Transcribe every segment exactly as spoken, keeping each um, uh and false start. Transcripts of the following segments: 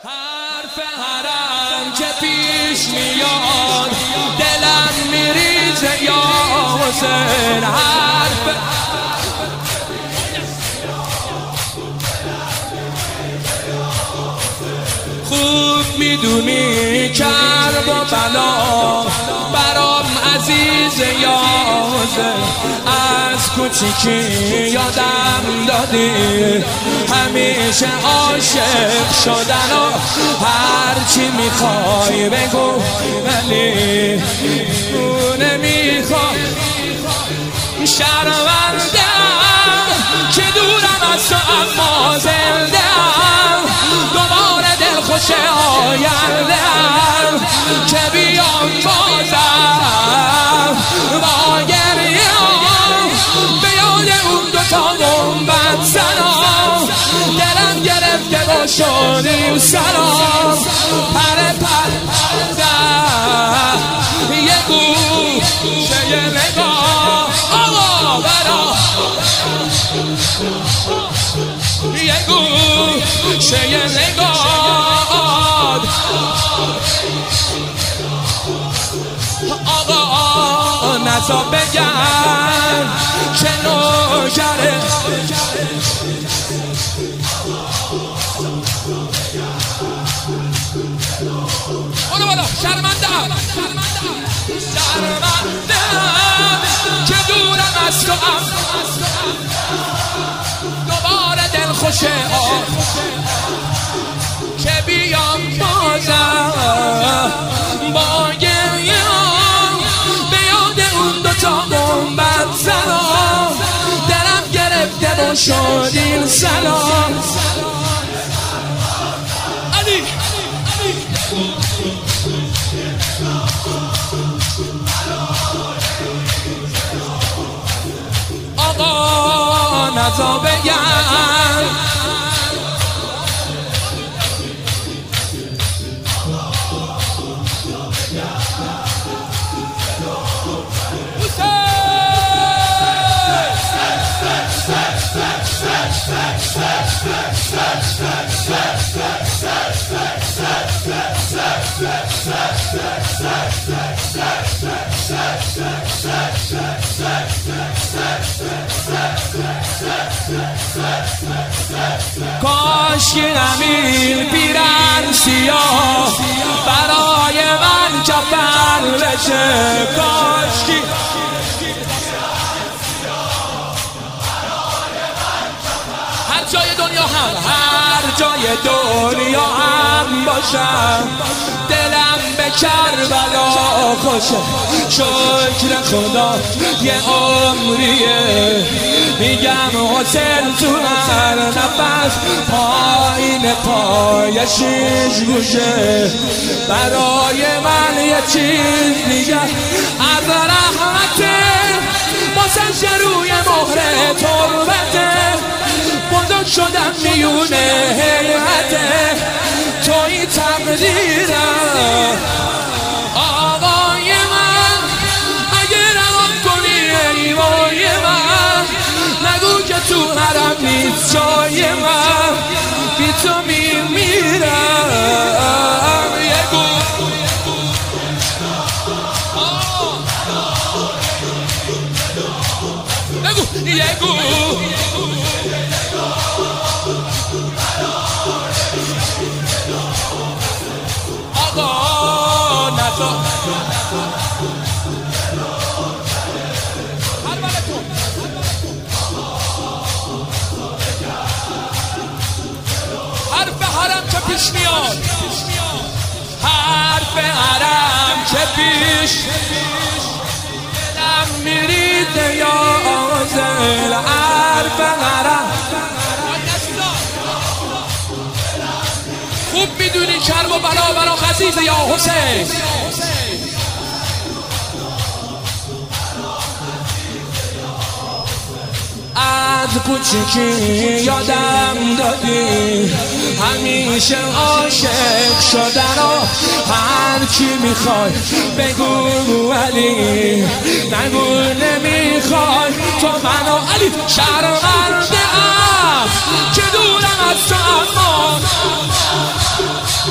حرف حرم که پیش میاد دلم میریزه یا حسین. حرف خوب میدونی کرب و بلا برام عزیز یا حسین. از کوچیکی یادم دادی همیشه عاشق شدن و هرچی میخوای بگو ولی تو نمیخوای. شرمندم که دورم از تو اما زندم دوباره دل خوش آیندم که بیام بازم با گریام به یاد اون دوتا گنبد سلام. دلم گرفته و شدیم سلام پر پر یه گوشه یه نگاه آقا برا یه گوشه یه نگاه آقا نزا بگن که نوکره اونو بالا. شرمندم شرمندم که دورم از تو ام دوباره دل خوشه آه که بیام بازم با گریام به یاد اون دوتا گنبد سلام. دلم گرفته و شد این سلام. علی آقا نزا بگن کاش که نمیل پیرن سیاه برای من کفن بشه. کاش که هر جای دنیا هم هر جای دنیا هم باشم دلم به کربلا خوشه. شکر خدا یه عمریه میگم حسین تو هر نفس پایین پای شیش گوشه برای من یه چیز میگه از رحمته واسه روی مهر تربته بزرگ شدم میونه حیرته توی تقدیرم آقای من. اگه روان کنی ایوای من نگو که تو حرم نیست جای من بی تو میمیرم. یه گو نگو یه گو آقا نزا حرف حرم که پیش میاد حرف حرم که پیش دلم میریده یا آزل. حرف حرم خوب میدونی کرب و بلا برا خزیز یا حسین. از کوچیکی یادم دادی همیشه عاشق شدن و هر کی میخوای بگو ولی نگو نمیخوای تو منو. علی شرمنده ام که دورم از تو اما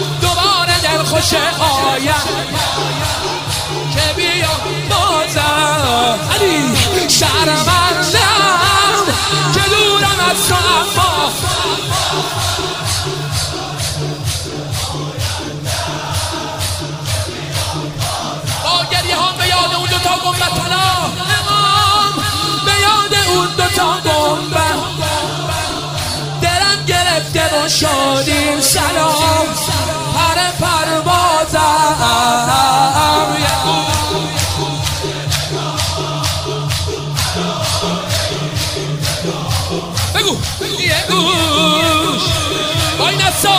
تا گنبد دلم گرفته و شدیم سلام پر پروازم بگو یه گوش وای نسا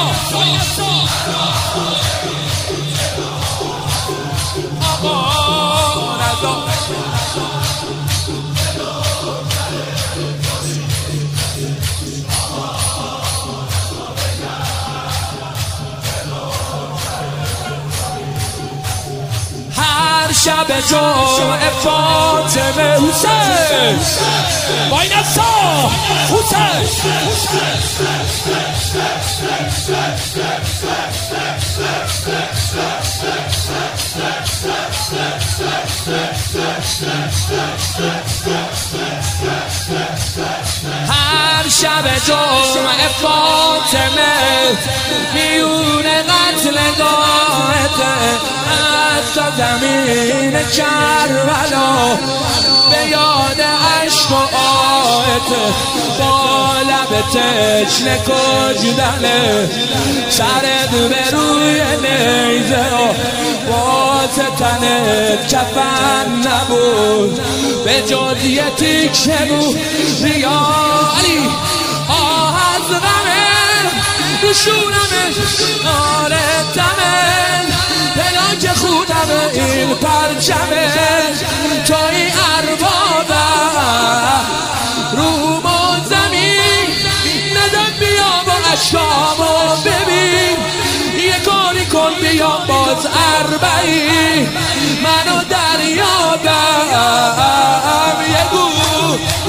آقا نزا شب جمعه فاطمه حسین وای نسا حسین هر شب جمعه فاطمه میون قتل گاهته تا زمین کربلا به یاد عشق و آهت با لب تشنه کجدنه سرت به روی نیزه و واسه تنت کفن نبود به جز یه تیکه بود ریالی آه از غمه روشونمه آره دمه که خودمه این پرچمه توی اربابه روم و زمین ندم بیا با عشقامو ببین یه کاری کن بیا باز اربعی منو دریابم یه گو